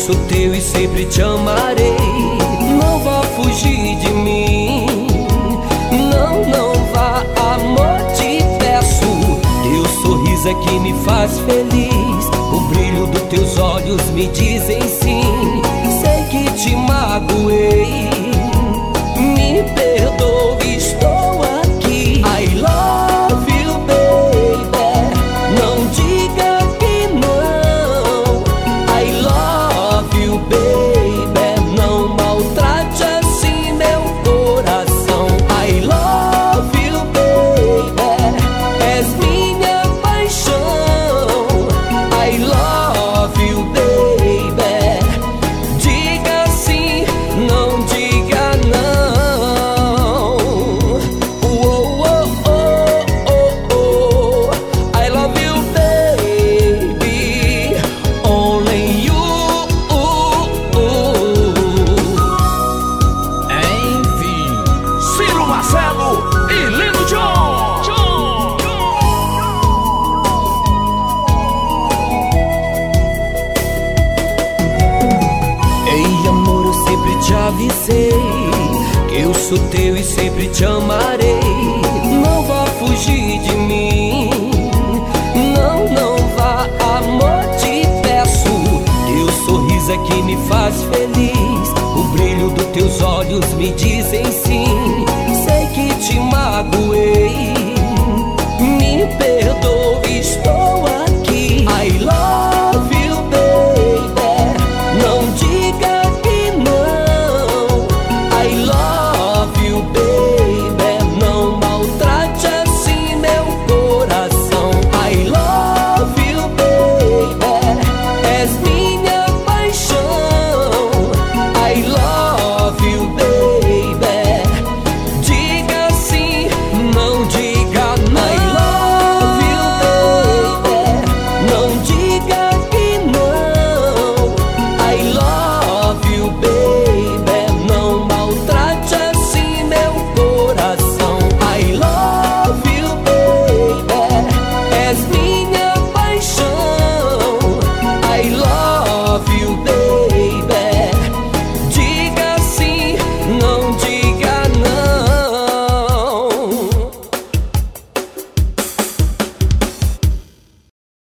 sou teu e sempre te amarei. Não vá fugir de mim, não, não vá, amor, te peço. Teu sorriso é que me faz feliz, o brilho dos teus olhos me dizem sim. Sei que te magoei, me perdoe, estou aqui. I love you, baby, não diga que não. I love you, baby, não maltrate assim meu coração. I love you, baby, és minha paixão. I love you, baby, diga sim, não diga não. Oh, oh, oh, oh, oh. I love you, baby, only you. Enfim, Ciro Marcelo e Lino John. Ei, amor, eu sempre te avisei que eu sou teu e sempre te amarei.